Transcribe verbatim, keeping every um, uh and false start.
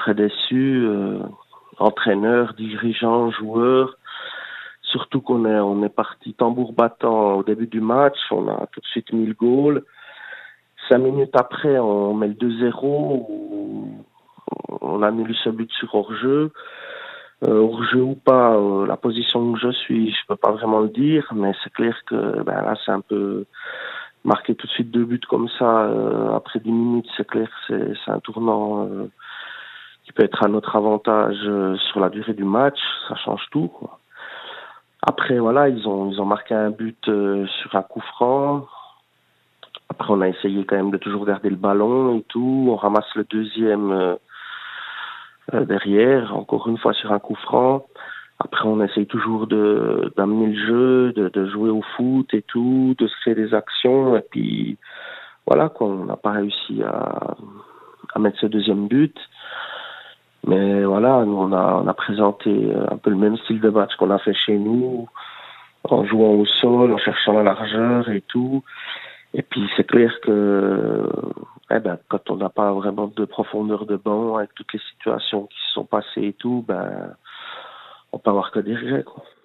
très déçu, euh, entraîneur, dirigeant, joueur. Surtout qu'on est, on est parti tambour battant au début du match, on a tout de suite mis le goal. Cinq minutes après, on met le deux zéro, où on annule ce but sur hors-jeu. Euh, hors-jeu ou pas, euh, la position où je suis, je peux pas vraiment le dire, mais c'est clair que ben là, c'est un peu marquer tout de suite deux buts comme ça euh, après dix minutes, c'est clair que c'est, c'est un tournant euh, qui peut être à notre avantage euh, sur la durée du match, ça change tout, quoi. Après, voilà, ils ont ils ont marqué un but euh, sur un coup franc. Après, on a essayé quand même de toujours garder le ballon et tout. On ramasse le deuxième euh, euh, derrière, encore une fois sur un coup franc. Après, on essaye toujours de d'amener le jeu, de, de jouer au foot et tout, de se créer des actions. Et puis, voilà, quoi, on n'a pas réussi à, à mettre ce deuxième but. Mais voilà, nous, on a, on a présenté un peu le même style de match qu'on a fait chez nous, en jouant au sol, en cherchant la largeur et tout. Et puis c'est clair que eh ben, quand on n'a pas vraiment de profondeur de banc, avec toutes les situations qui se sont passées et tout, ben on peut avoir que des regrets, quoi.